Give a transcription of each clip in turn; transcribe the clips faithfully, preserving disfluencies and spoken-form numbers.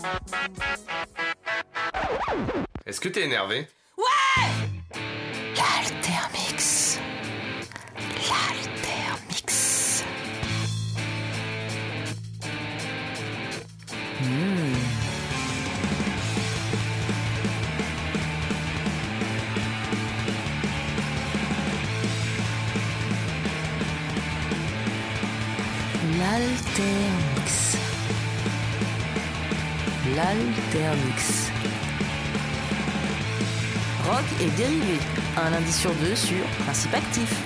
Est-ce que t'es énervé? Ouais! L'Altermix. L'Altermix. Mmh. L'Altermix. L'Altermix. Rock et dérivé, un lundi sur deux sur Principe Actif.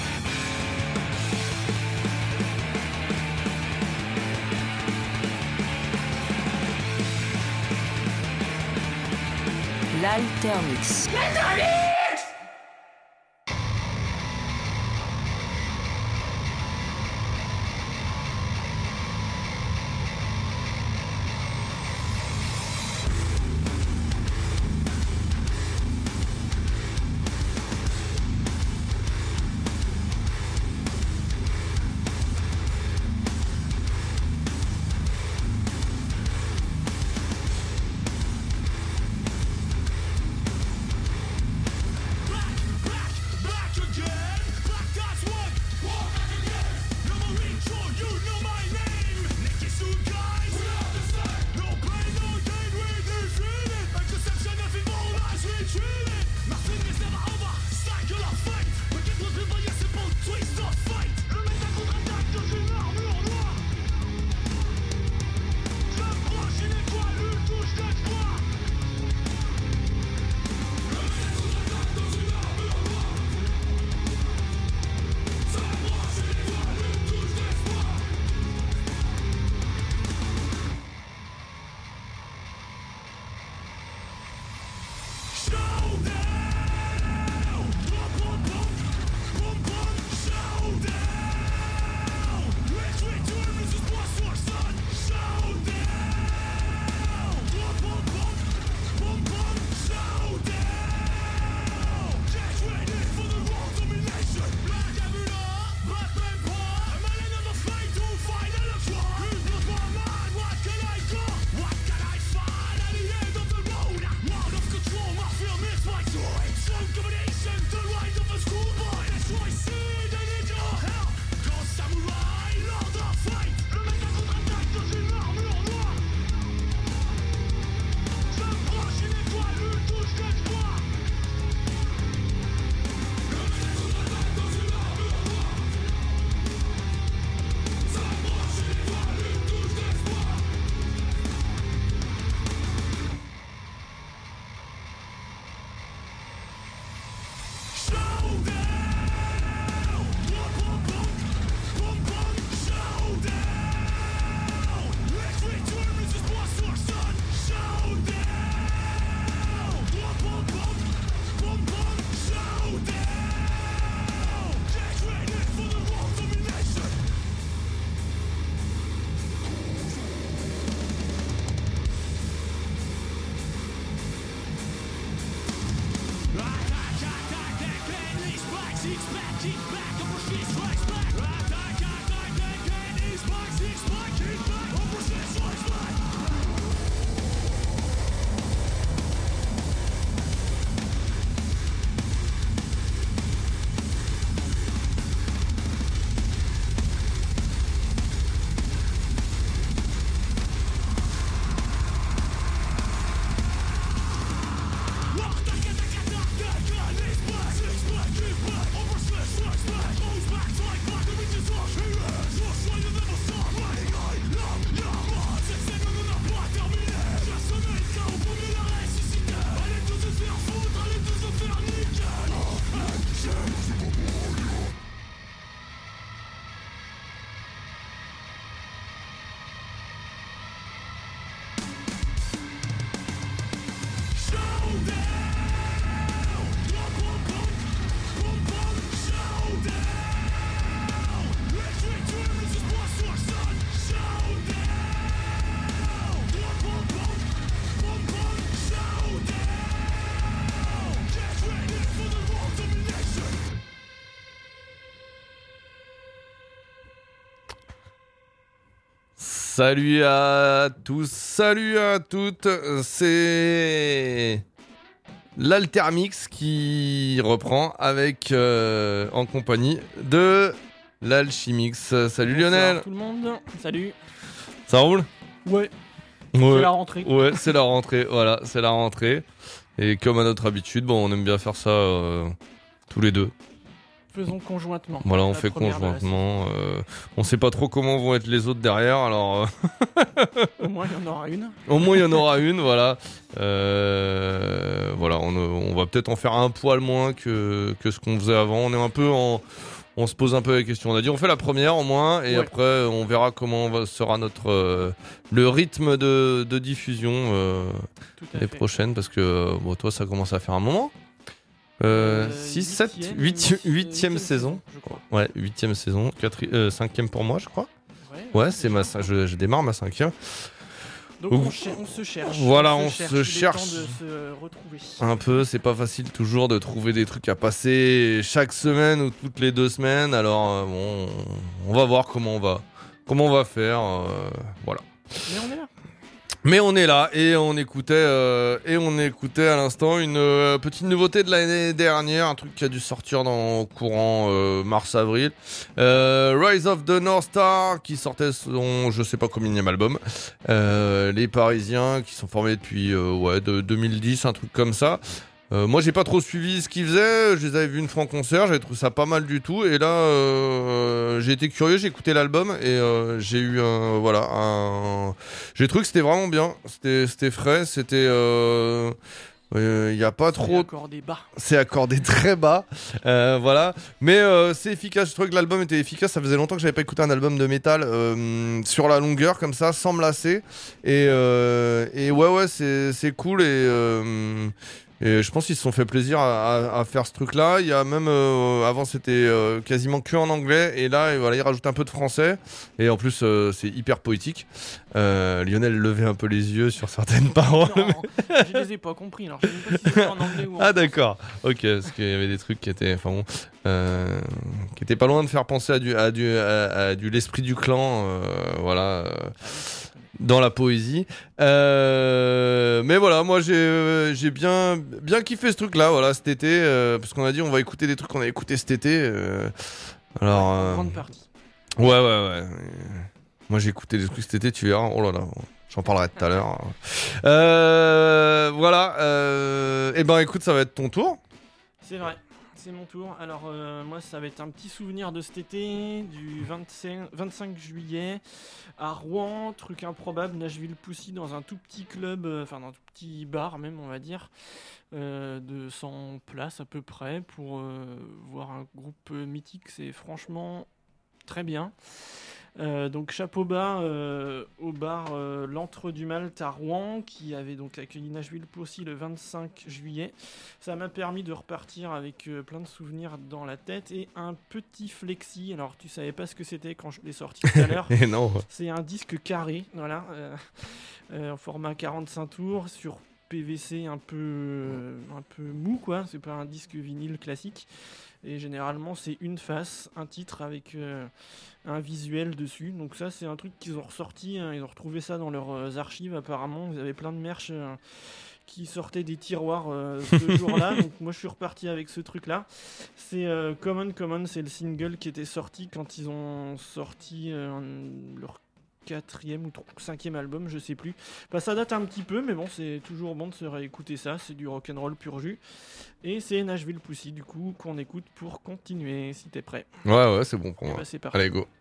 L'Altermix. Salut à tous, salut à toutes, c'est l'Altermix qui reprend avec euh, en compagnie de l'Alchimix. Salut Bonsoir Lionel. tout le monde, salut. Ça roule? Ouais, Ouais. c'est la rentrée. Ouais, c'est la rentrée, voilà, c'est la rentrée. Et comme à notre habitude, bon, on aime bien faire ça euh, tous les deux. Faisons conjointement. Voilà, on La fait première de la conjointement. Euh, on sait pas trop comment vont être les autres derrière, alors euh, saison. Au moins, il y en aura une. au moins il y en aura une, voilà. Euh, voilà, on, on va peut-être en faire un poil moins que, que ce qu'on faisait avant. On est un peu en, on se pose un peu la question. On a dit on fait la première au moins, et Ouais. après on verra comment va, sera notre euh, le rythme de, de diffusion euh, Tout à les fait. prochaines, parce que bon, toi ça commence à faire un moment. Euh, six, sept, huitième, huit, huitième huitième saison. je crois. Ouais, huitième saison, quatri- euh, cinquième pour moi, je crois. Ouais, Ouais, c'est ma, cin- je, je démarre ma cinquième. Donc Ouh. on, cher- on se cherche. Voilà, on se Il est cherche. temps de se retrouver. Un peu, c'est pas facile toujours de trouver des trucs à passer chaque semaine ou toutes les deux semaines. Alors euh, bon, on va voir comment on va, comment on va faire. euh, voilà. Mais on est là. Mais on est là et on écoutait euh, et on écoutait à l'instant une euh, petite nouveauté de l'année dernière, un truc qui a dû sortir dans courant euh, mars-avril. Euh, Rise of the North Star qui sortait son je sais pas combien album. Euh, les Parisiens qui sont formés depuis euh, ouais de deux mille dix, un truc comme ça. Euh, moi j'ai pas trop suivi ce qu'ils faisaient, je les avais vus une fois en concert, j'avais trouvé ça pas mal du tout, et là euh, j'ai été curieux, j'ai écouté l'album et euh, j'ai eu un voilà un j'ai trouvé que c'était vraiment bien, c'était c'était frais, c'était euh, il y a pas trop Encore des bas. c'est accordé très bas, euh, voilà. Mais euh, c'est efficace. Je trouvais que l'album était efficace. Ça faisait longtemps que j'avais pas écouté un album de métal euh, sur la longueur comme ça, sans me lasser. Et, euh, et ouais, ouais, c'est c'est cool. Et, euh, et je pense qu'ils se sont fait plaisir à, à, à faire ce truc-là. Il y a même euh, avant c'était euh, quasiment que en anglais, et là, et voilà, ils rajoutent un peu de français. Et en plus, euh, c'est hyper poétique. Euh, Lionel levait un peu les yeux sur certaines paroles. Non, je les ai pas compris. Alors je sais même pas si c'est en anglais ou en Ah d'accord, ok, parce qu'il y avait des trucs qui étaient, enfin bon, euh, qui étaient pas loin de faire penser à du, à du, à, à du l'esprit du clan, euh, voilà, euh, dans la poésie. Euh, mais voilà, moi j'ai, euh, j'ai bien, bien kiffé ce truc-là, voilà, cet été, euh, parce qu'on a dit on va écouter des trucs qu'on a écouté cet été. Euh, alors, En euh, grande partie. ouais, ouais, ouais. Moi j'ai écouté des trucs cet été, tu verras. Oh là là, j'en parlerai tout à l'heure. Euh, voilà. Euh, et ben écoute, ça va être ton tour. C'est vrai, c'est mon tour. Alors euh, moi ça va être un petit souvenir de cet été, du vingt-cinq, vingt-cinq juillet, à Rouen, truc improbable, Nashville Pussy, dans un tout petit club, euh, enfin dans un tout petit bar même on va dire, euh, de cent places à peu près, pour euh, voir un groupe euh, mythique, c'est franchement très bien. Euh, donc chapeau bas euh, au bar euh, L'Antre du Malte à Rouen, qui avait donc accueilli Nashville Pussy le vingt-cinq juillet. Ça m'a permis de repartir avec euh, plein de souvenirs dans la tête et un petit flexi. Alors tu savais pas ce que c'était quand je l'ai sorti tout à l'heure. Et non. C'est un disque carré, voilà, euh, euh, en format quarante-cinq tours sur P V C un peu euh, un peu mou quoi. C'est pas un disque vinyle classique. Et généralement c'est une face, un titre avec euh, un visuel dessus. Donc ça c'est un truc qu'ils ont ressorti, hein. Ils ont retrouvé ça dans leurs euh, archives apparemment. Ils avaient plein de merch euh, qui sortaient des tiroirs euh, ce jour-là. Donc moi je suis reparti avec ce truc-là. C'est euh, Common Common, c'est le single qui était sorti quand ils ont sorti euh, leur quatrième ou tro- cinquième album, je sais plus. Enfin, ça date un petit peu, mais bon, c'est toujours bon de se réécouter ça. C'est du rock'n'roll pur jus. Et c'est Nashville Pussy, du coup, qu'on écoute pour continuer, si t'es prêt. Ouais, ouais, c'est bon pour Et moi. bah, c'est parti. Allez, go.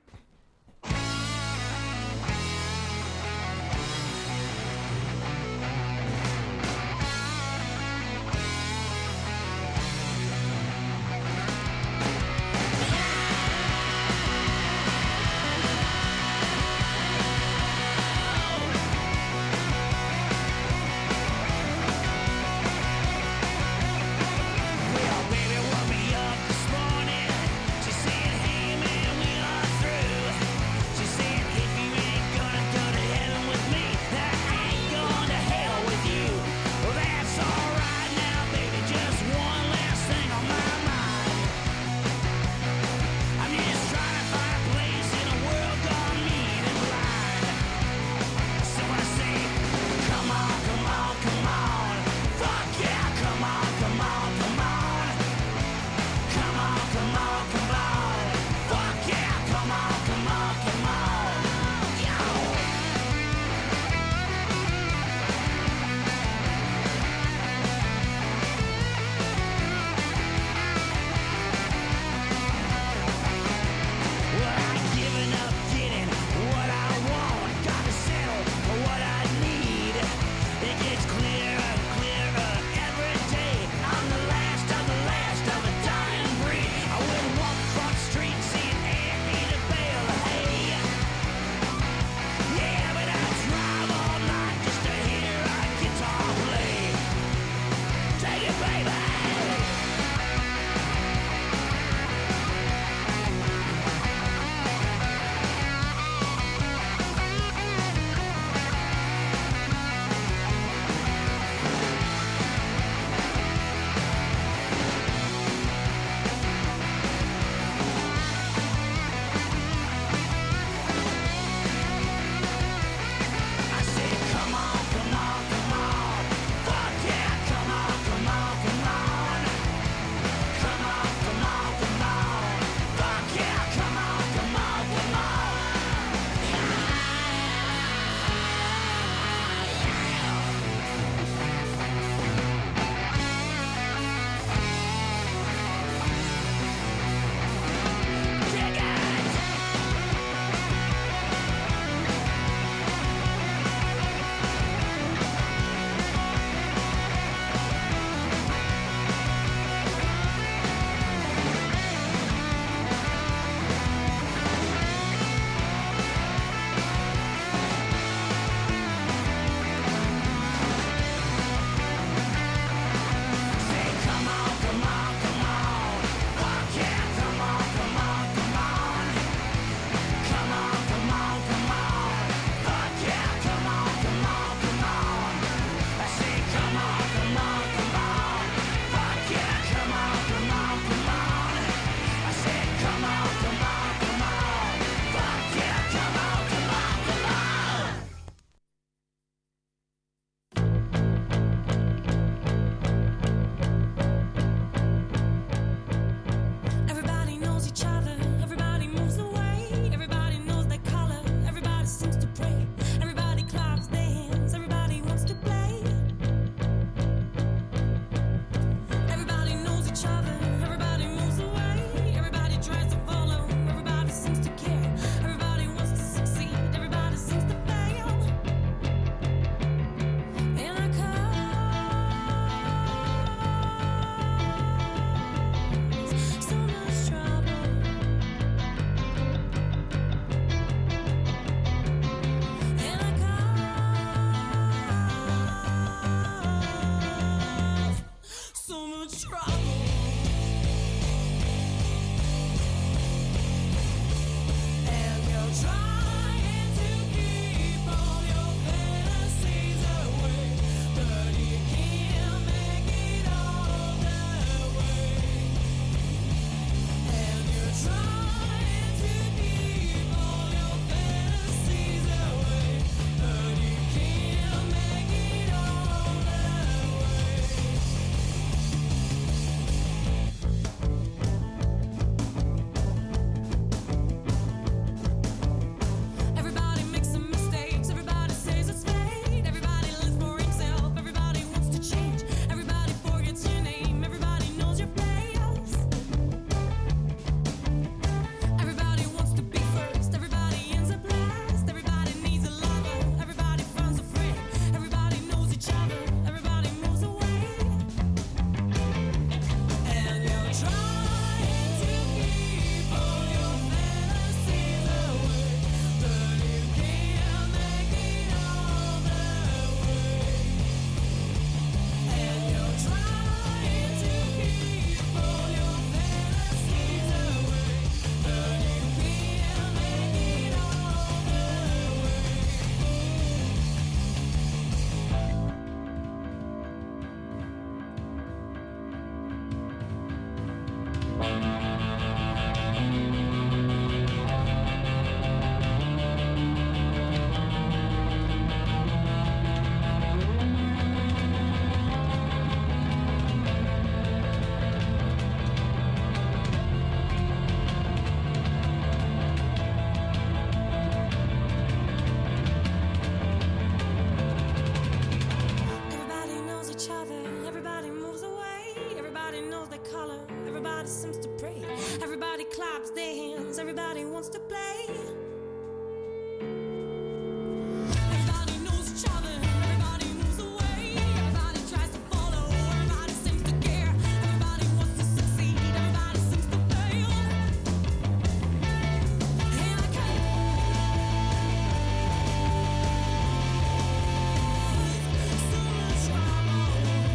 Well, baby woke me up this morning. She said, "Hey man, we are through." drops dance, everybody wants to play. Everybody knows each other, everybody moves away. Everybody tries to follow, everybody seems to care. Everybody wants to succeed, everybody seems to fail. And I can't. So much trouble.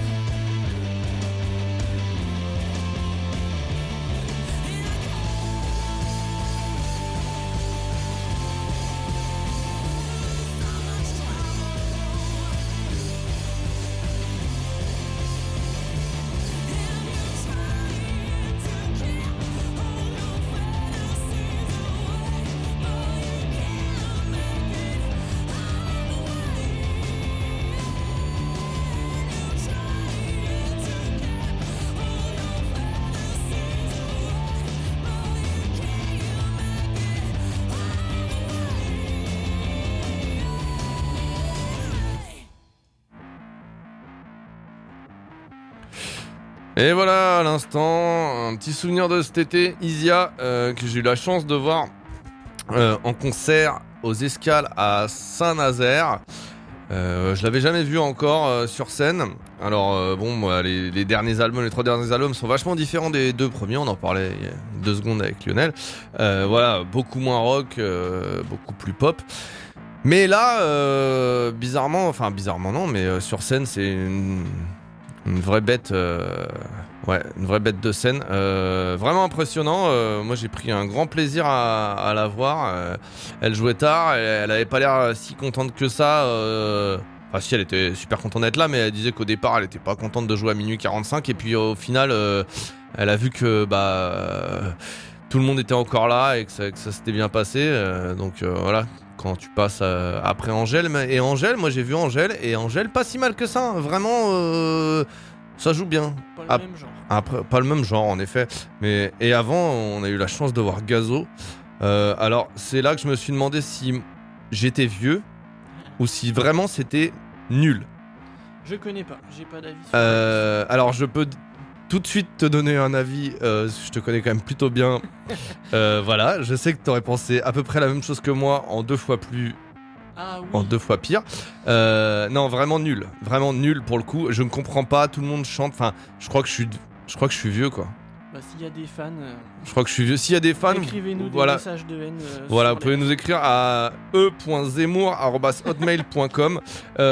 Et voilà, à l'instant, un petit souvenir de cet été, Isia, euh, que j'ai eu la chance de voir euh, en concert aux Escales à Saint-Nazaire. Euh, je l'avais jamais vu encore euh, sur scène. Alors euh, bon, moi, les, les derniers albums, les trois derniers albums sont vachement différents des deux premiers. On en parlait il y a deux secondes avec Lionel. Euh, voilà, beaucoup moins rock, euh, beaucoup plus pop. Mais là, euh, bizarrement, enfin bizarrement non, mais euh, sur scène, c'est une, une vraie bête, euh, ouais, une vraie bête de scène. Euh, vraiment impressionnant. Euh, moi, j'ai pris un grand plaisir à, à la voir. Euh, elle jouait tard, elle, elle avait pas l'air si contente que ça. Euh, Enfin, si, elle était super contente d'être là, mais elle disait qu'au départ, elle était pas contente de jouer à minuit quarante-cinq. Et puis au final, euh, elle a vu que bah euh, tout le monde était encore là et que ça, que ça s'était bien passé. Euh, donc euh, voilà. Quand tu passes euh, après Angèle, et Angèle, moi j'ai vu Angèle, et Angèle pas si mal que ça, hein. Vraiment, euh, ça joue bien. Pas le Ah, même genre. Après, pas le même genre en effet, mais et avant on a eu la chance de voir Gazo. Euh, alors c'est là que je me suis demandé si j'étais vieux ou si vraiment c'était nul. Je connais pas, j'ai pas d'avis. sur Euh, alors je peux d- tout de suite te donner un avis, euh, je te connais quand même plutôt bien. Euh, voilà, je sais que t'aurais pensé à peu près la même chose que moi en deux fois plus, Ah oui. en deux fois pire. Euh, non, vraiment nul, vraiment nul pour le coup. Je ne comprends pas, tout le monde chante. Enfin, je crois que je suis, je crois que je suis vieux quoi. Bah s'il y a des fans, euh, Je crois que je suis vieux. S'il y a des fans, écrivez-nous des voilà. messages de haine. euh, Voilà, sur vous pouvez les- nous écrire à e point zemmour arobase hotmail point com.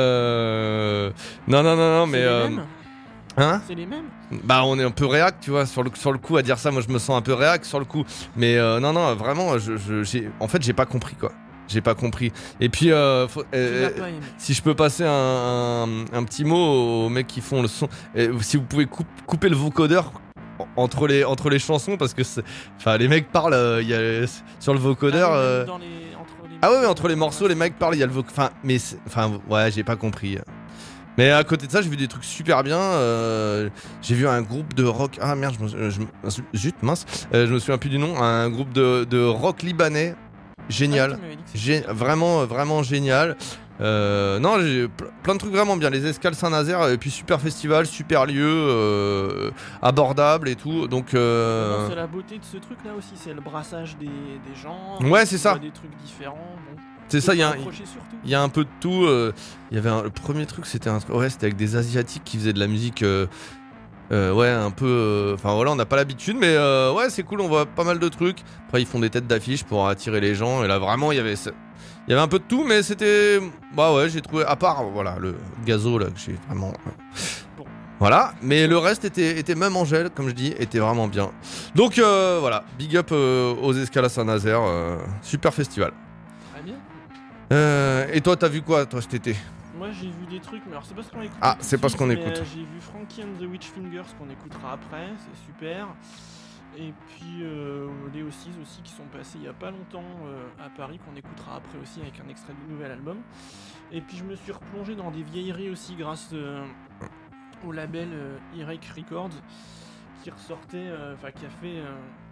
Euh... Non, non, non, non, C'est mais. les euh, mêmes Hein? C'est les mêmes Bah, on est un peu réac, tu vois, sur le, sur le coup, à dire ça. Moi, je me sens un peu réac sur le coup. Mais euh, non, non, vraiment, je, je, j'ai... en fait, j'ai pas compris, quoi. J'ai pas compris. Et puis, euh, faut- Tu euh, l'as pas aimé. si je peux passer un, un, un petit mot aux mecs qui font le son, et si vous pouvez coup- couper le vocodeur entre les, entre les chansons, parce que c'est... Enfin, les mecs parlent, euh, il y a, sur le vocodeur... Ah, oui, même euh, dans les- entre les Ah ouais, mais morceaux, entre les morceaux, les mecs parlent, il y a le voc... Enfin, mais... c'est- Enfin, ouais, j'ai pas compris. Mais à côté de ça, j'ai vu des trucs super bien. euh, J'ai vu un groupe de rock... Ah merde, je me... Je me... Zut, mince. Euh, je me souviens plus du nom. Un groupe de, de rock libanais. Génial. Ah, tu m'avais dit que Gé- c'était- Vraiment, vraiment génial. Euh, non, j'ai ple- plein de trucs vraiment bien. Les Escales Saint-Nazaire, et puis super festival, super lieu, euh, abordable et tout. Donc, euh, Non, c'est la beauté de ce truc là aussi, c'est le brassage des, des gens. Ouais, c'est tu ça. vois des trucs différents. Bon. c'est ça, il y a un... Accrocher surtout. Il y a un peu de tout. euh, Il y avait un- le premier truc, c'était un truc. Ouais, c'était avec des Asiatiques qui faisaient de la musique. euh, euh, ouais, un peu. euh, Enfin voilà, on n'a pas l'habitude, mais euh, ouais, c'est cool. On voit pas mal de trucs. Après, ils font des têtes d'affiche pour attirer les gens. Et là, vraiment, il y avait. ce- Il y avait un peu de tout, mais c'était. Bah ouais, j'ai trouvé. À part, voilà, le gazo là, que j'ai vraiment. Bon. Voilà, mais le reste était, était même Angèle, comme je dis, était vraiment bien. Donc euh, voilà, big up euh, aux Escales à Saint-Nazaire. euh, super festival. Très bien. Euh, et toi, t'as vu quoi, toi, cet été? Moi j'ai vu des trucs, mais alors c'est pas ce qu'on écoute. Ah, tout de c'est pas ce suite, qu'on mais, écoute. euh, J'ai vu Frankie and the Witch Fingers qu'on écoutera après, c'est super. Et puis euh, les Ossies aussi qui sont passés il y a pas longtemps euh, à Paris, qu'on écoutera après aussi avec un extrait du nouvel album. Et puis je me suis replongé dans des vieilleries aussi grâce euh, au label euh, Irek Records qui ressortait, euh, enfin qui a fait euh,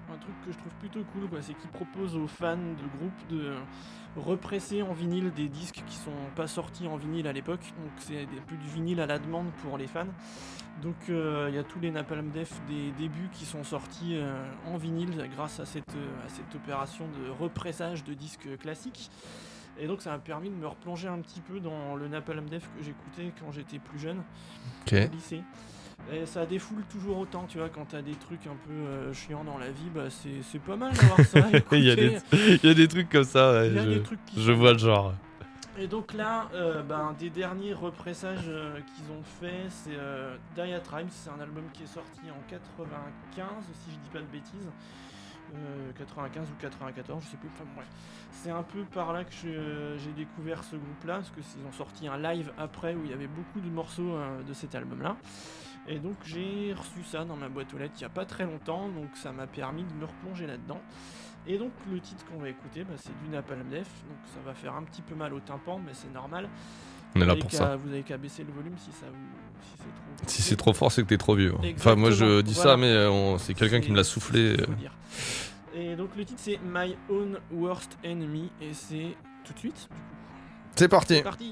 un truc que je trouve plutôt cool, quoi, c'est qu'ils proposent aux fans de groupes de represser en vinyle des disques qui sont pas sortis en vinyle à l'époque, donc c'est des- plus du vinyle à la demande pour les fans. Donc il euh, y a tous les Napalm Death des débuts qui sont sortis euh, en vinyle grâce à cette, euh, à cette opération de repressage de disques classiques. Et donc ça m'a permis de me replonger un petit peu dans le Napalm Death que j'écoutais quand j'étais plus jeune, Ok. au lycée. Et ça défoule toujours autant, tu vois, quand t'as des trucs un peu euh, chiants dans la vie, bah c'est, c'est pas mal d'avoir ça à écouter. Il y, a des... il y a des trucs comme ça, ouais, Il y a je... des trucs qui je sont- vois le genre. Et donc là, euh, ben, des derniers repressages euh, qu'ils ont fait, c'est euh, Die at Rhymes, c'est un album qui est sorti en quatre-vingt-quinze, si je dis pas de bêtises. Euh, quatre-vingt-quinze ou quatre-vingt-quatorze, je sais plus, enfin bref. C'est un peu par là que je- j'ai découvert ce groupe-là, parce qu'ils ont sorti un live après où il y avait beaucoup de morceaux euh, de cet album-là. Et donc j'ai reçu ça dans ma boîte aux lettres il n'y a pas très longtemps, donc ça m'a permis de me replonger là-dedans. Et donc le titre qu'on va écouter, bah, c'est du Napalm Death, donc ça va faire un petit peu mal au tympan, mais c'est normal. On est Vous là avez pour qu'à- ça. Vous avez qu'à baisser le volume si ça vous, si c'est trop. Si c'est trop fort, c'est que t'es trop vieux. Enfin, moi je Exactement, dis ça, voilà. mais euh, on- c'est quelqu'un qui me l'a soufflé. c'est ce qu'il euh. faut dire. Et donc le titre c'est My Own Worst Enemy, et c'est tout de suite. Du coup. C'est parti. C'est parti.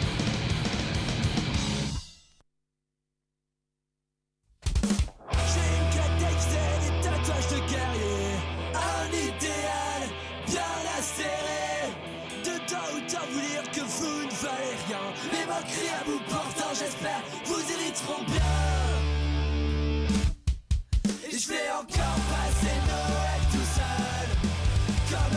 She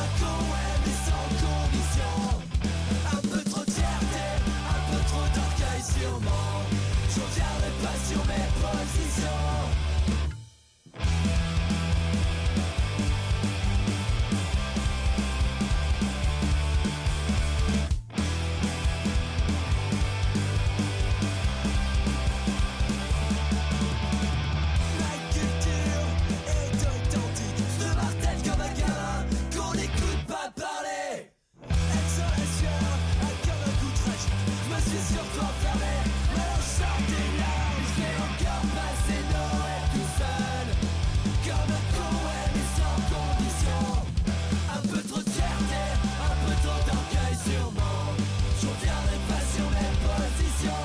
un con, ouais, mais sans condition. Un peu trop de fierté, un peu trop d'orgueil sûrement. Je reviendrai pas sur mes positions. La culture est authentique. Je me martèle comme un gamin qu'on n'écoute pas parler. Elle sur la sueur, un cœur d'un coup tragique. Je me suis surtout enfermé, mais on sort des larmes. Je vais encore passer Noël tout seul. Comme un con, ouais, mais sans condition. Un peu trop de fierté, un peu trop d'orgueil sûrement. Je reviendrai pas sur mes positions.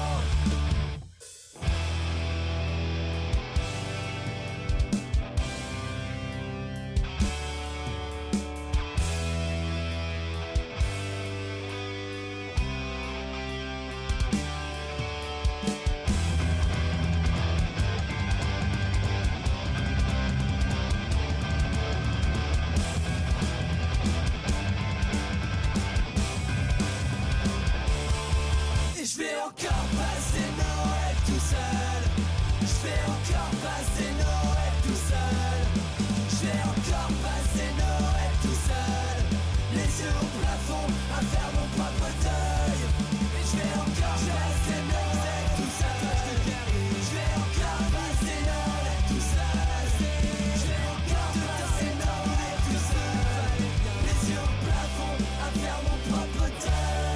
Et je vais encore passer Noël tout seul. Je vais encore passer Noël tout seul. Je vais encore passer Noël tout seul. Les yeux au plafond, à faire mon propre deuil. Et je vais encore passer Noël tout seul. Je vais encore passer Noël tout seul. Je vais encore passer Noël tout seul. Les yeux au plafond, à faire mon propre deuil.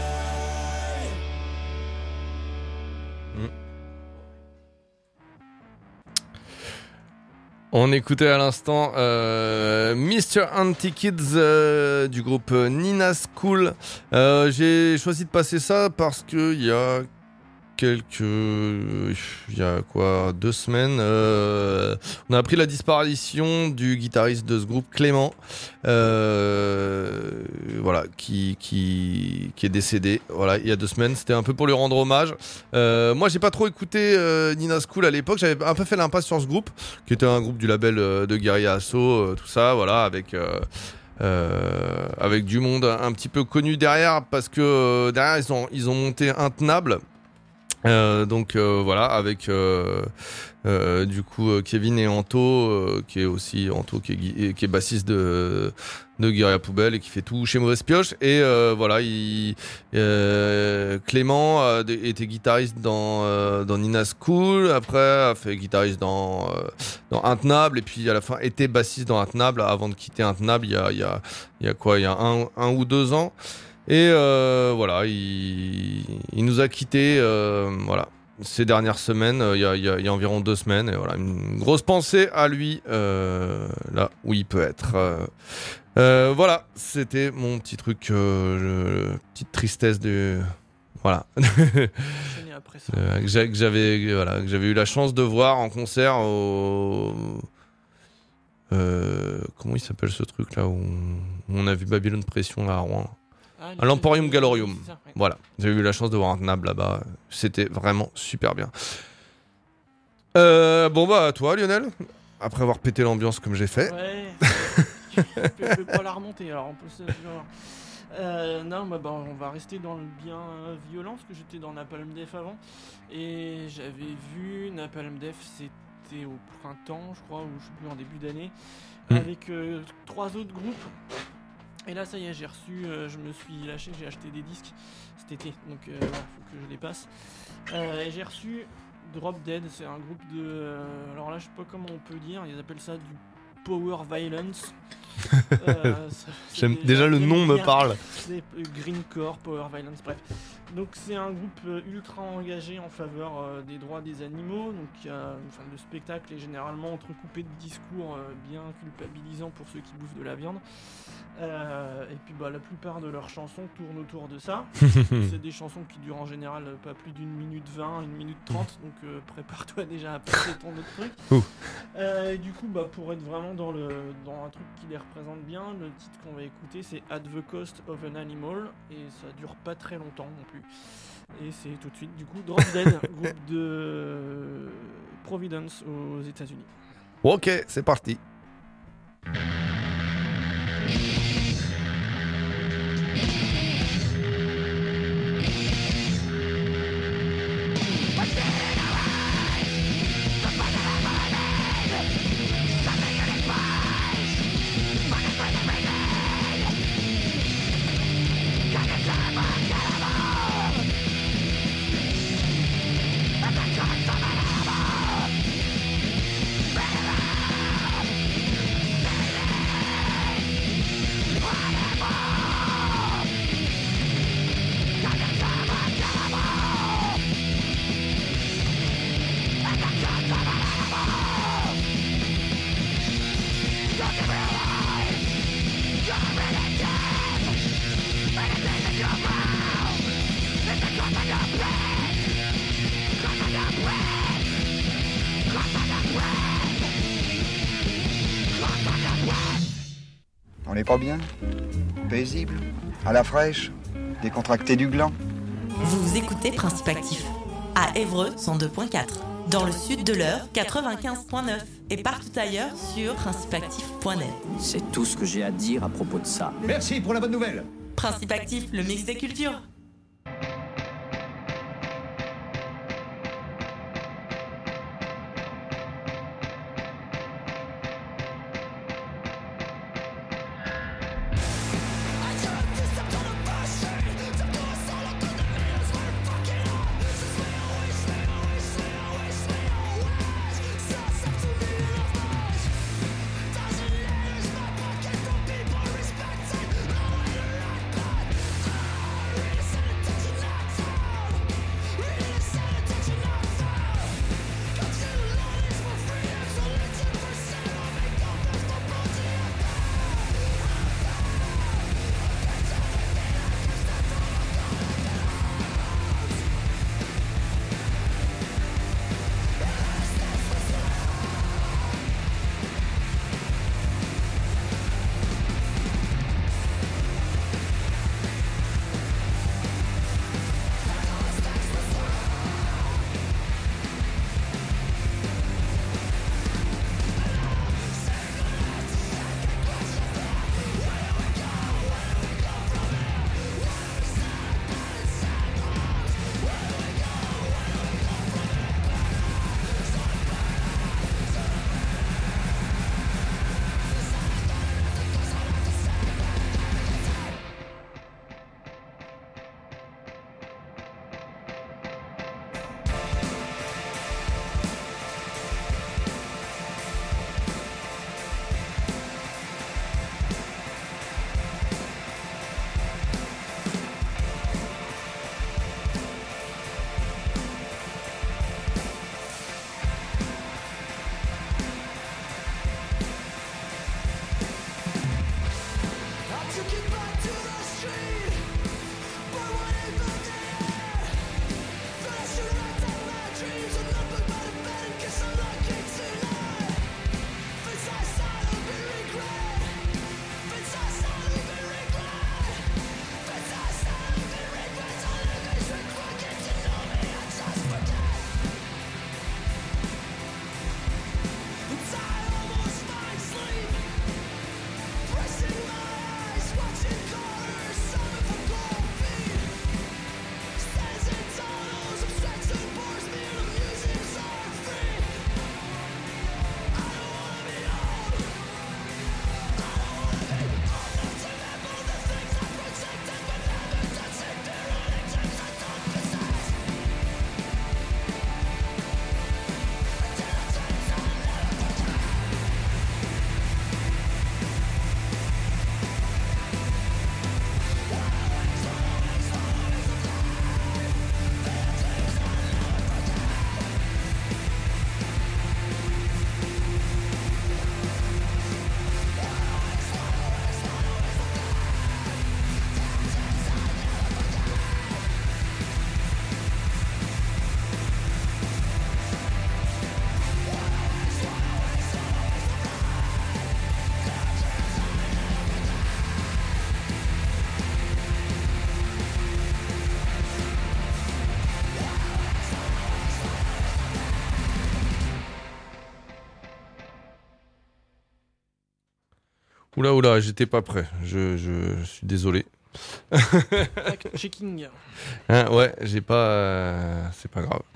On écoutait à l'instant euh, mister Anti-Kids euh, du groupe Nina's Cool. Euh, j'ai choisi de passer ça parce que il y a quelques, il y a quoi, deux semaines, euh, on a appris la disparition du guitariste de ce groupe, Clément, euh, voilà, qui qui qui est décédé. Voilà, il y a deux semaines. C'était un peu pour lui rendre hommage. Euh, moi, j'ai pas trop écouté euh, Nina's Cool à l'époque. J'avais un peu fait l'impasse sur ce groupe, qui était un groupe du label euh, de Guerilla Asso, euh, tout ça, voilà, avec. Euh, Euh, avec du monde un petit peu connu derrière, parce que euh, derrière ils ont ils ont monté Intenable. Euh, donc euh, voilà, avec euh, euh, du coup euh, Kevin et Anto, euh, qui est aussi Anto qui est, gui- qui est bassiste de de Guerilla Poubelle et qui fait tout chez Mauvaise Pioche. Et euh, voilà, il, euh, Clément a d- était guitariste dans euh, dans Nina's Cool, après a fait guitariste dans euh, dans Intenable, et puis à la fin était bassiste dans Intenable avant de quitter Intenable il y a il y a il y a quoi, il y a un un ou deux ans. Et euh, voilà, il, il nous a quittés, euh, voilà, ces dernières semaines, euh, il y, a, il y a- il y a environ deux semaines. Et voilà, une grosse pensée à lui, euh, là où il peut être. Euh, euh, voilà, c'était mon petit truc, euh, je- petite tristesse de, voilà, Enchaîner après ça. Euh, que j'a- que j'avais, voilà, que j'avais eu la chance de voir en concert au, euh, comment il s'appelle ce truc là où on a vu Babylone Pression là à Rouen. Ah, À l'Emporium les- Galorium. c'est ça, ouais. Voilà, j'ai eu la chance de voir Intenable là-bas. C'était vraiment super bien. Euh, bon bah à toi Lionel, après avoir pété l'ambiance comme j'ai fait. Ouais, je peux, je peux pas la remonter alors on peut se genre. Euh, non, bah, bah, on va rester dans le bien euh, violent parce que j'étais dans Napalm Death avant et j'avais vu Napalm Death, c'était au printemps, je crois, ou je sais plus, en début d'année, Mm. avec euh, trois autres groupes. Et là, ça y est, j'ai reçu, euh, je me suis lâché, j'ai acheté des disques cet été, donc euh, voilà, faut que je les passe. Euh, et j'ai reçu Drop Dead, c'est un groupe de. euh, alors là, je sais pas comment on peut dire, ils appellent ça du Power Violence. Euh, ça- c'est J'aime, déjà le nom me bien. parle. C'est euh, Greencore, Power Violence, bref. Donc c'est un groupe euh, ultra engagé en faveur euh, des droits des animaux. Donc il y a, enfin, le spectacle est généralement entrecoupé de discours euh, bien culpabilisants pour ceux qui bouffent de la viande. Euh, et puis bah, la plupart de leurs chansons tournent autour de ça. C'est des chansons qui durent en général euh, pas plus d'une minute vingt, une minute trente. Donc euh, prépare-toi déjà à passer ton autre truc. Ouh. Euh, et du coup, bah, pour être vraiment dans, le, dans un truc qui les représente bien, le titre qu'on va écouter c'est At the Cost of an Animal. Et ça dure pas très longtemps non plus. Et c'est tout de suite du coup Drop Dead, groupe de Providence aux États-Unis. Ok, c'est parti. Thank est pas bien? Paisible? À la fraîche? Décontracté du gland? Vous écoutez Principe Actif à Évreux cent deux point quatre, dans le sud de l'Eure quatre-vingt-quinze point neuf et partout ailleurs sur principe actif point net. C'est tout ce que j'ai à dire à propos de ça. Merci pour la bonne nouvelle. Principe Actif, le mix des cultures. Oula, oula, j'étais pas prêt. Je, je, je suis désolé. Checking. Hein, ouais, j'ai pas. Euh, c'est pas grave.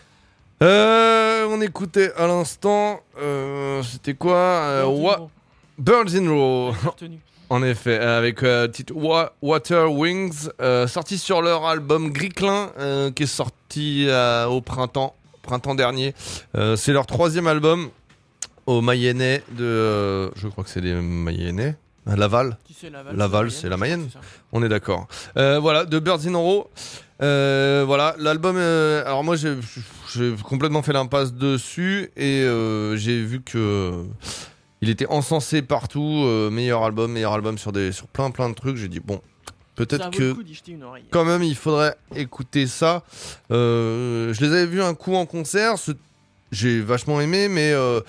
Euh, on écoutait à l'instant. Euh, c'était quoi euh, Wa- Birds in Row. En effet, avec euh, titre Wa- Water Wings, euh, sorti sur leur album Griclin, euh, qui est sorti euh, au printemps, printemps dernier. Euh, c'est leur troisième album au Mayennais de. Euh, je crois que c'est les Mayennais. Laval. Qui c'est Laval, Laval, c'est la Mayenne. C'est On est d'accord. Euh, voilà, de Birds in Row. Euh, voilà, l'album. Euh, alors moi, j'ai, j'ai complètement fait l'impasse dessus et euh, j'ai vu que euh, il était encensé partout. Euh, meilleur album, meilleur album sur des, sur plein, plein de trucs. J'ai dit bon, peut-être que quand même, il faudrait écouter ça. Euh, je les avais vus un coup en concert. Ce, j'ai vachement aimé, mais euh,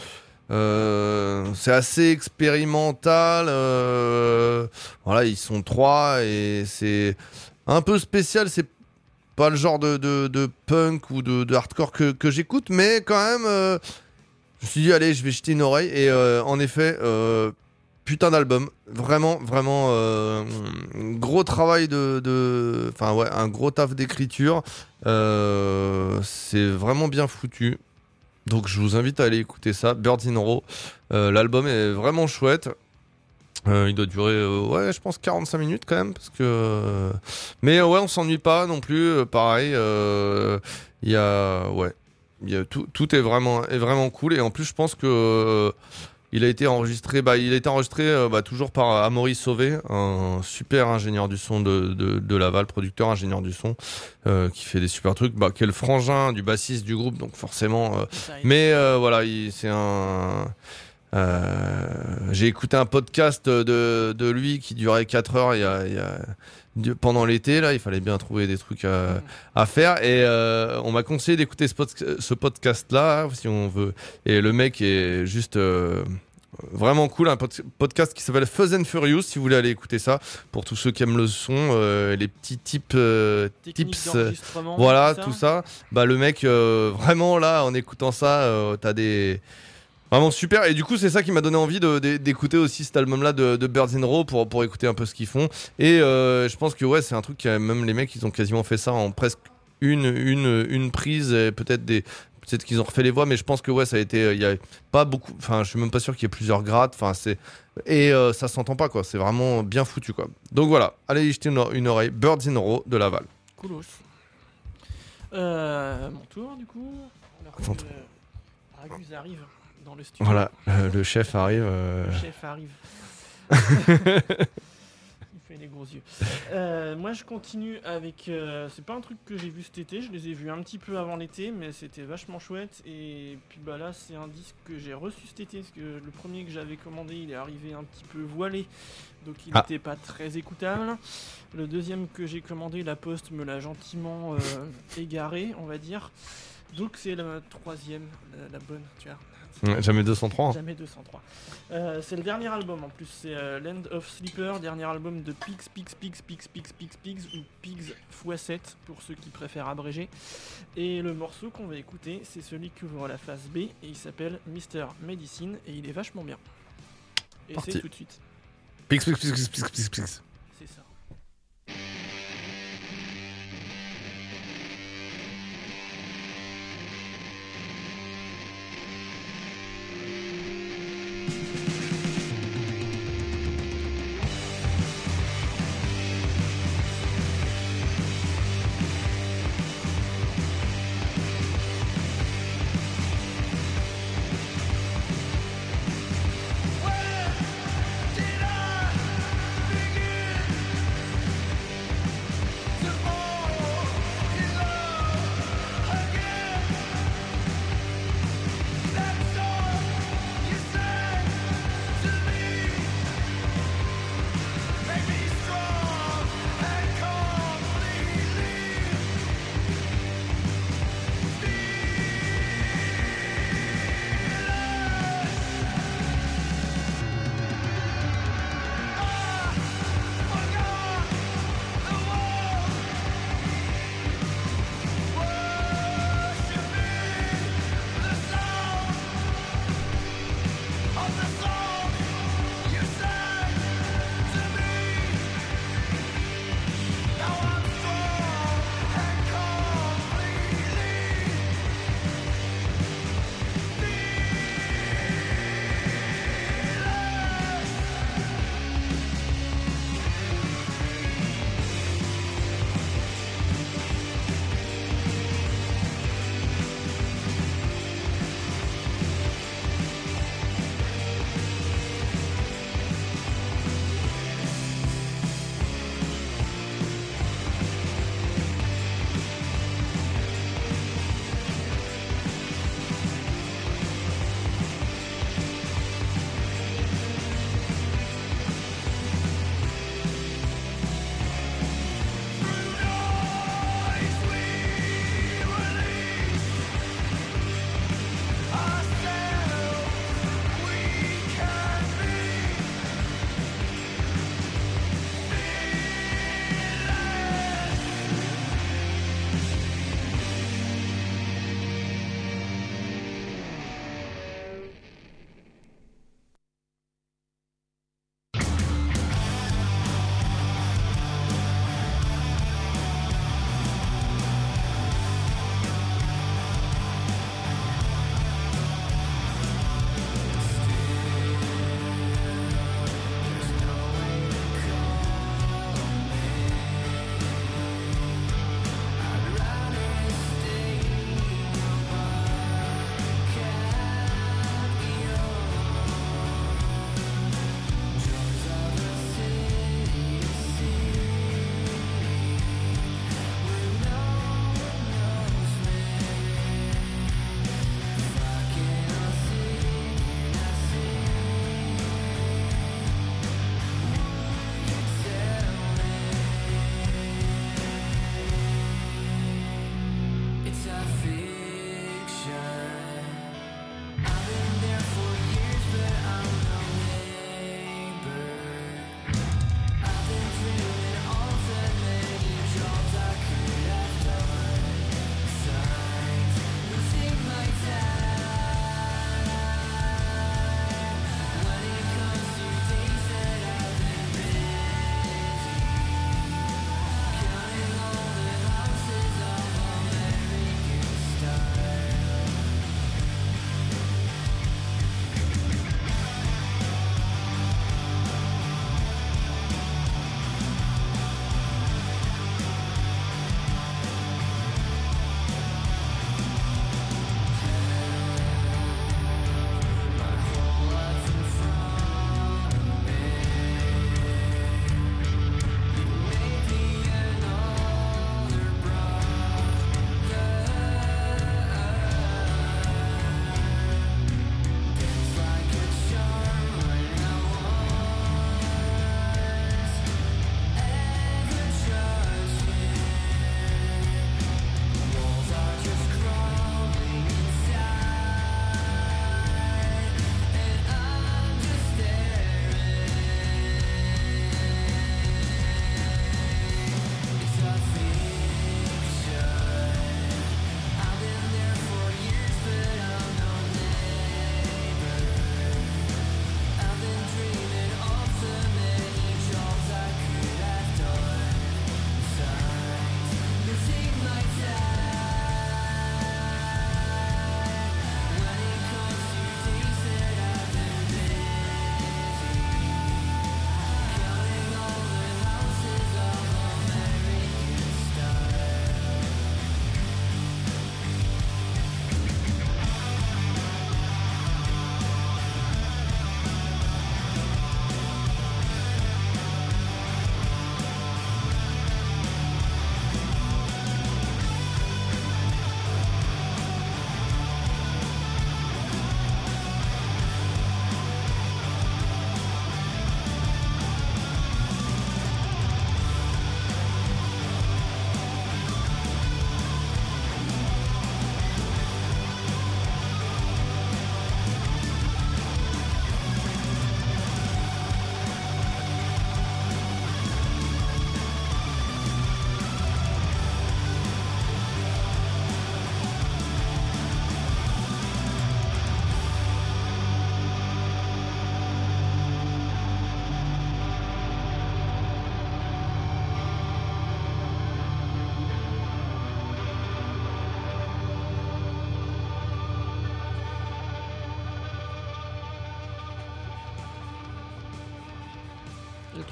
Euh, c'est assez expérimental. Euh, voilà, ils sont trois et c'est un peu spécial. C'est pas le genre de, de, de punk ou de, de hardcore que, que j'écoute, mais quand même, euh, je me suis dit, allez, je vais jeter une oreille. Et euh, en effet, euh, putain d'album. Vraiment, vraiment, euh, gros travail de, de. Enfin, ouais, un gros taf d'écriture. Euh, c'est vraiment bien foutu. Donc, je vous invite à aller écouter ça. Birds in Row. Euh, l'album est vraiment chouette. Euh, il doit durer, euh, ouais, je pense quarante-cinq minutes quand même, parce que. Euh... Mais ouais, on s'ennuie pas non plus. Euh, pareil, il euh, y a, ouais, il y a tout, tout est vraiment, est vraiment cool. Et en plus, je pense que euh, il a été enregistré, bah, il a été enregistré euh, bah, toujours par Amaury Sauvé, un super ingénieur du son de, de, de Laval, producteur, ingénieur du son, euh, qui fait des super trucs. Bah, qui est le frangin du bassiste du groupe, donc forcément. Euh, mais euh, voilà, il, c'est un. Euh, j'ai écouté un podcast de, de lui qui durait quatre heures il y a, il y a, pendant l'été, là, il fallait bien trouver des trucs à, à faire et euh, on m'a conseillé d'écouter ce, pod, ce podcast là si on veut, et le mec est juste euh, vraiment cool, un pod, podcast qui s'appelle Fuzz and Furious, si vous voulez aller écouter ça, pour tous ceux qui aiment le son, euh, les petits tips, euh, tips euh, voilà, tout ça, bah le mec euh, vraiment là, en écoutant ça, euh, t'as des vraiment super, et du coup c'est ça qui m'a donné envie de, de, d'écouter aussi cet album là de, de Birds in Row pour, pour écouter un peu ce qu'ils font, et euh, je pense que ouais, c'est un truc que même les mecs ils ont quasiment fait ça en presque une, une, une prise, et peut-être des peut-être qu'ils ont refait les voix, mais je pense que ouais, ça a été, il y a pas beaucoup, enfin je suis même pas sûr qu'il y ait plusieurs grades, enfin c'est, et euh, ça s'entend pas quoi, c'est vraiment bien foutu quoi. Donc voilà, allez y jeter une, une oreille. Birds in Row de Laval. Coolos. Euh, mon tour du coup. Alors que, euh, Ragus arrive dans le studio. Voilà, euh, le chef arrive. Euh... Le chef arrive. Il fait les gros yeux. Euh, moi, je continue avec. Euh, c'est pas un truc que j'ai vu cet été. Je les ai vus un petit peu avant l'été, mais c'était vachement chouette. Et puis bah là, c'est un disque que j'ai reçu cet été, parce que le premier que j'avais commandé, il est arrivé un petit peu voilé, donc il n'était ah. pas très écoutable. Le deuxième que j'ai commandé, la poste me l'a gentiment euh, égaré, on va dire. Donc c'est la troisième, la, la bonne, tu vois. Ouais, jamais deux cent trois. Jamais deux cent trois. Euh, c'est le dernier album en plus, c'est euh, Land of Sleeper, dernier album de Pigs, Pigs, Pigs, Pigs, Pigs, Pigs, Pigs, ou Pigs fois sept pour ceux qui préfèrent abréger. Et le morceau qu'on va écouter, c'est celui qui ouvre la phase B, et il s'appelle Mister Medicine, et il est vachement bien. Et Parti. C'est tout de suite. Pigs, Pigs, Pigs, Pigs, Pigs, Pigs. C'est ça. Where did I begin?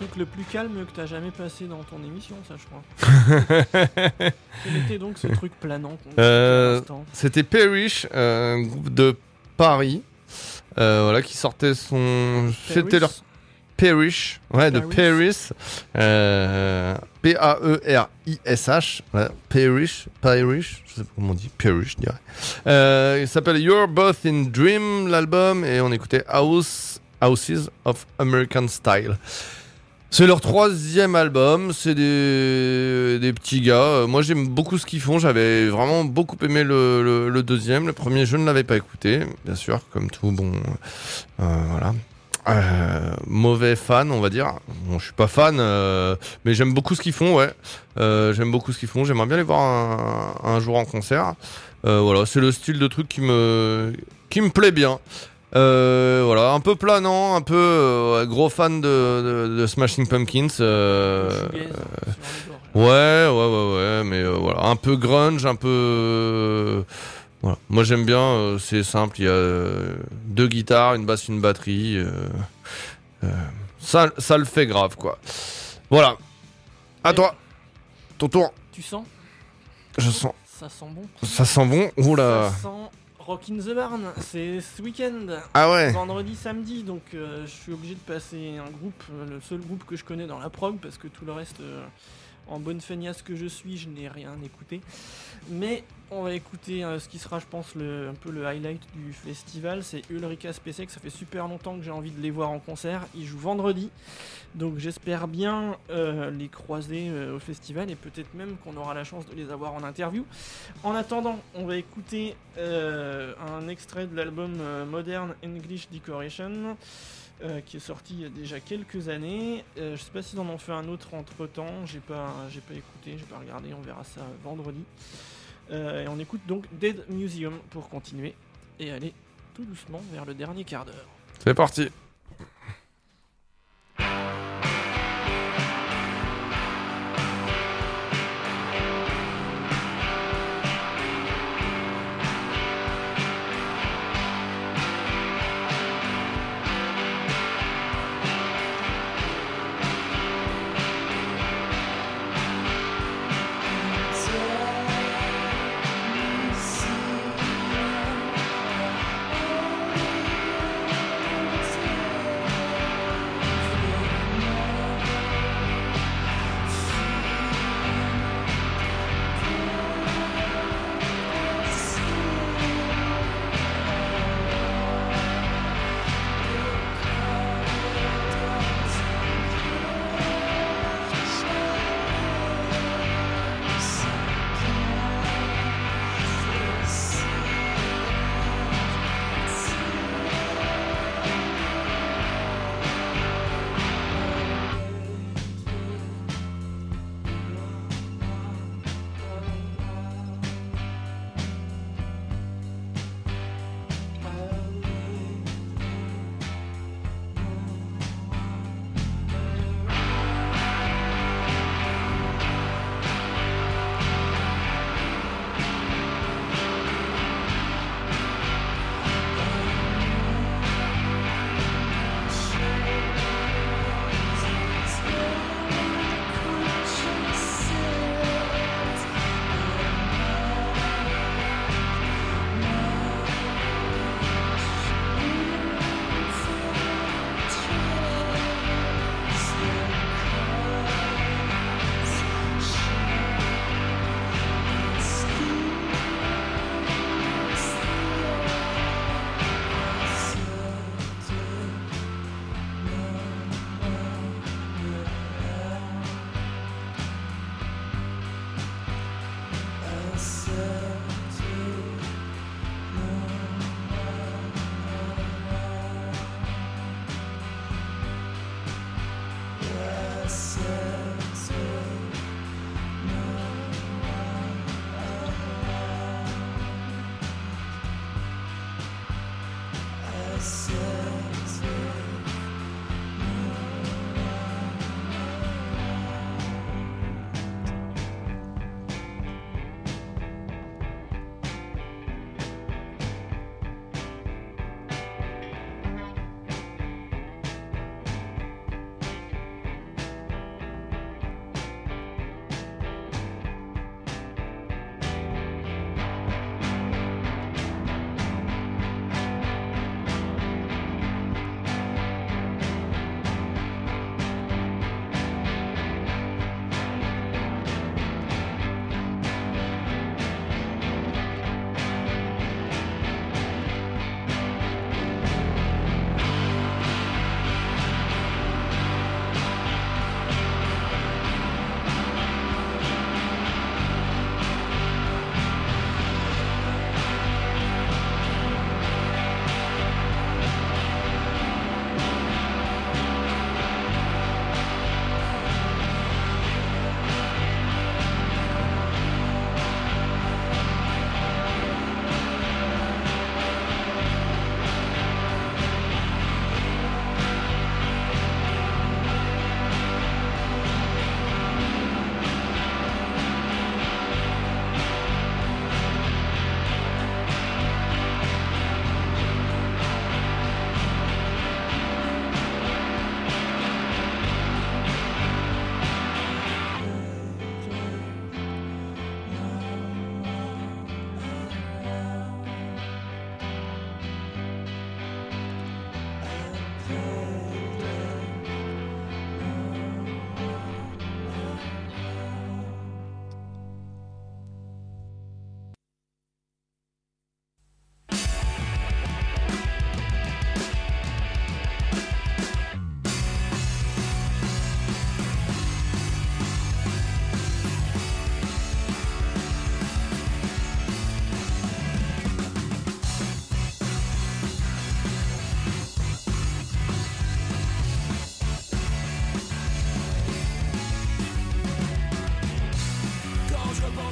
truc le plus calme que t'as jamais passé dans ton émission, ça, je crois. Quel était donc ce truc planant qu'on Euh, écoutait à l'instant ? C'était Perish, euh, un groupe de Paris, euh, voilà, qui sortait son... C'était leur Perish, ouais, de Paris. Paris, euh, P A E R I S H, ouais, Perish, Perish, je sais pas comment on dit, Perish, je dirais. Euh, il s'appelle You're Both in Dream, l'album, et on écoutait House, Houses of American Style. C'est leur troisième album, c'est des, des petits gars. Euh, Moi j'aime beaucoup ce qu'ils font, j'avais vraiment beaucoup aimé le, le, le deuxième. Le premier je ne l'avais pas écouté, bien sûr, comme tout, bon, euh, voilà. Euh, mauvais fan, on va dire. Bon, je suis pas fan, euh, mais j'aime beaucoup ce qu'ils font, ouais. Euh, j'aime beaucoup ce qu'ils font, j'aimerais bien les voir un, un jour en concert. Euh, voilà, c'est le style de truc qui me, qui me plaît bien. Euh, voilà, un peu planant, un peu euh, gros fan de, de, de Smashing Pumpkins. Euh, Shoegaze, euh, sur les bords. ouais, ouais, ouais, ouais, mais euh, voilà, un peu grunge, un peu. Euh, voilà. Moi j'aime bien, euh, c'est simple, il y a euh, deux guitares, une basse, une batterie. Euh, euh, ça, ça le fait grave, quoi. Voilà. À Et- toi, ton tour. Tu sens ? Je sens. Ça sent bon. Ça sent bon. Oula. Ça sent Rock in the Barn. C'est ce week-end. Ah ouais. Vendredi, samedi, donc euh, je suis obligé de passer un groupe, euh, le seul groupe que je connais dans la prog, parce que tout le reste, euh, en bonne feignasse que je suis, je n'ai rien écouté. Mais on va écouter euh, ce qui sera, je pense, le, un peu le highlight du festival. C'est Ulrika Spacek. Ça fait super longtemps que j'ai envie de les voir en concert. Ils jouent vendredi, donc j'espère bien euh, les croiser euh, au festival, et peut-être même qu'on aura la chance de les avoir en interview. En attendant, on va écouter euh, un extrait de l'album euh, Modern English Decoration, euh, qui est sorti il y a déjà quelques années. Euh, je sais pas s'ils en ont fait un autre entre temps, j'ai pas, j'ai pas écouté, j'ai pas regardé, on verra ça vendredi. Euh, et on écoute donc Dead Museum pour continuer et aller tout doucement vers le dernier quart d'heure. C'est parti. See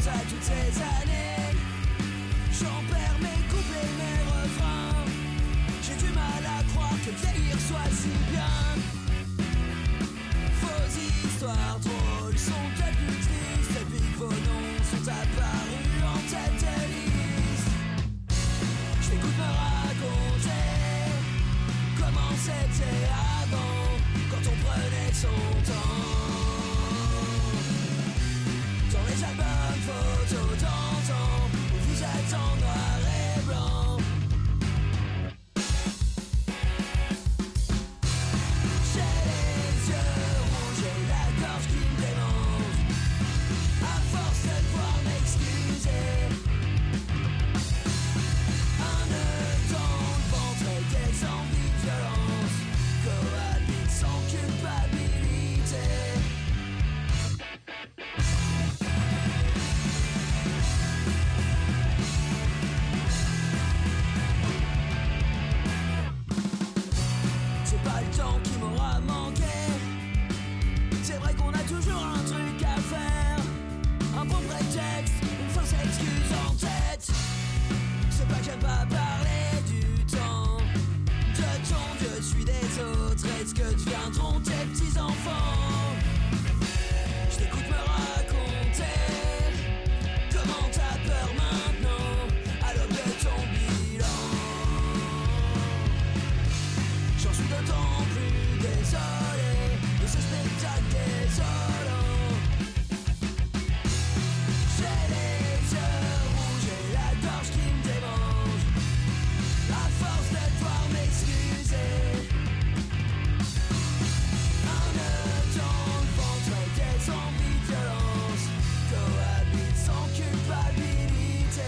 repense à toutes ces années. J'en perds mes couplets, mes refrains. J'ai du mal à croire que vieillir soit si bien. Vos histoires drôles sont devenues tristes depuis que vos noms sont apparus en tête de liste. Je t'écoute me raconter comment c'était avant, quand on prenait son temps. Dans les albums photos d'antan, où vous êtes en noir et blanc. J'ai les yeux rouges et la gorge qui me démange, à force de devoir m'excuser. Un nœud dans le ventre et des envies de violence cohabitent sans culpabilité. C'est pas le temps qui m'aura manqué. C'est vrai qu'on a toujours un truc à faire, un bon prétexte, une fausse excuse en tête. C'est pas que j'aime pas parler du temps, de ton Dieu, suis des autres. Est-ce que deviendront tes petits-enfants? Je t'écoute me raconter comment t'as peur maintenant, à l'aube de ton bilan. J'en suis d'autant plus désolé de ce spectacle désolant. J'ai les yeux rouges et la gorge qui me démange, à force de devoir m'excuser. Un nœud dans le ventre et des envies de violence cohabitent sans culpabilité.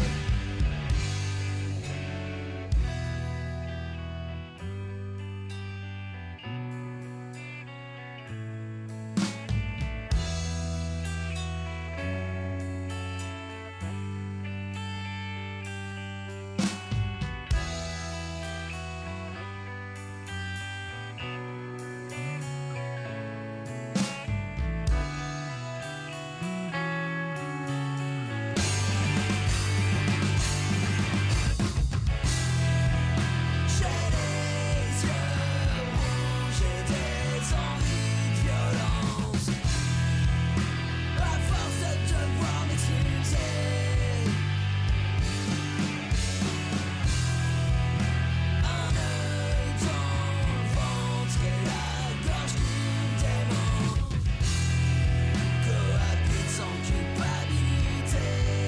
J'ai les yeux rouges et des envies de violence, à force de devoir m'excuser. Un œil dans le ventre et la gorge qui me démange cohabitent sans culpabilité.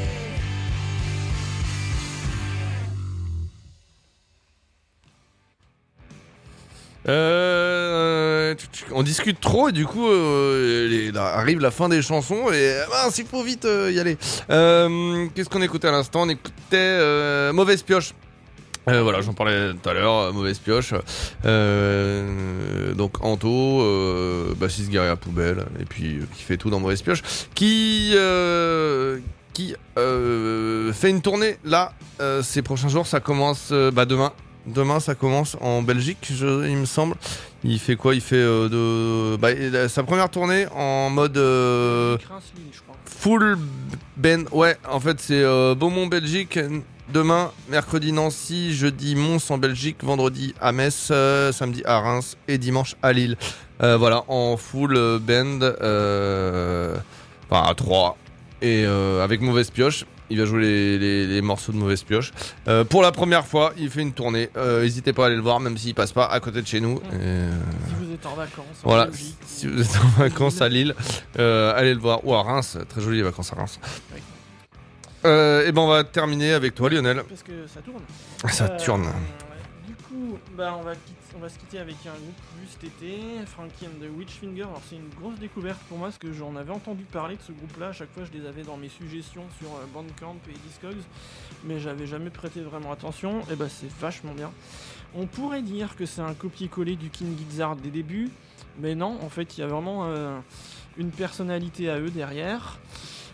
Euh, tu- tu- on discute trop et du coup euh, les- là, arrive la fin des chansons et mince, il faut vite euh, y aller. Euh, Qu'est-ce qu'on écoutait à l'instant? On écoutait euh, Mauvaise Pioche. Euh, voilà, j'en parlais tout à l'heure, euh, Mauvaise Pioche. Euh, donc Anto, euh, bassiste guerrier à poubelle, et puis euh, qui fait tout dans Mauvaise Pioche, qui euh, qui euh, fait une tournée là euh, ces prochains jours. Ça commence euh, bah, demain. Demain, ça commence en Belgique, je, il me semble. Il fait quoi? Il fait euh, de bah, il a sa première tournée en mode euh, Crince-Lille, je crois. full band. Ouais, en fait, c'est euh, Beaumont, Belgique. Demain, mercredi Nancy, jeudi Mons en Belgique, vendredi à Metz, euh, samedi à Reims et dimanche à Lille. Euh, voilà, en full euh, band, euh, enfin à trois, et euh, avec Mauvaise Pioche. Il va jouer les, les, les morceaux de Mauvaise Pioche. Euh, pour la première fois, il fait une tournée. Euh, n'hésitez pas à aller le voir, même s'il passe pas à côté de chez nous. Et, euh, Si vous êtes en vacances, en voilà, Belgique, si vous êtes en vacances à Lille, euh, allez le voir. Ou à Reims, très jolies les vacances à Reims. Oui. Euh, et ben on va terminer avec toi, Lionel. parce que ça tourne. Ça Euh, tourne. Du coup, bah, on, va quitter- on va se quitter avec un groupe plus cet été, Frankie and the Witchfinger. Alors c'est une grosse découverte pour moi parce que j'en avais entendu parler de ce groupe-là. À chaque fois, je les avais dans mes suggestions sur euh, Bandcamp et Discogs, mais j'avais jamais prêté vraiment attention. Et bah c'est vachement bien. On pourrait dire que c'est un copier-coller du King Gizzard des débuts, mais non. En fait, il y a vraiment euh, une personnalité à eux derrière.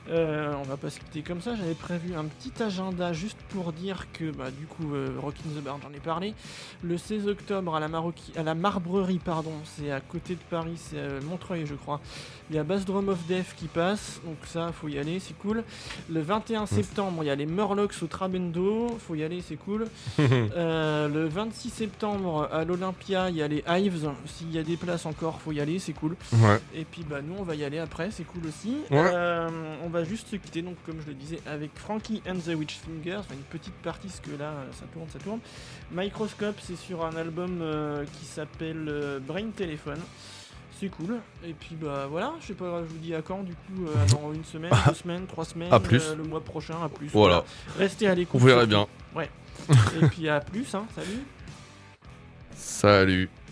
Euh, on va pas se quitter comme ça, j'avais prévu un petit agenda juste pour dire que, bah, du coup, euh, Rock in the Bar, j'en ai parlé. Le seize octobre à la, Maroqui- à la Marbrerie, pardon, c'est à côté de Paris, c'est à Montreuil, je crois. Il y a Bass Drum of Death qui passe, donc ça, faut y aller, c'est cool. Le vingt et un septembre, il y a les Murlocs au Trabendo, faut y aller, c'est cool. euh, le vingt-six septembre à l'Olympia, il y a les Hives, s'il y a des places encore, faut y aller, c'est cool. Ouais. Et puis, bah, nous, on va y aller après, c'est cool aussi. Ouais. Euh, on va juste se quitter, donc comme je le disais, avec Frankie and the Witch Fingers, enfin une petite partie, parce que là, ça tourne, ça tourne. Microscope, c'est sur un album euh, qui s'appelle euh, Brain Telephone. C'est cool. Et puis bah voilà, je sais pas, je vous dis à quand du coup, euh, dans une semaine, deux semaines, trois semaines, À plus. euh, le mois prochain, à plus. Voilà. Restez à l'écoute. Vous verrez surtout. bien. Ouais. Et puis à plus, hein, salut. Salut.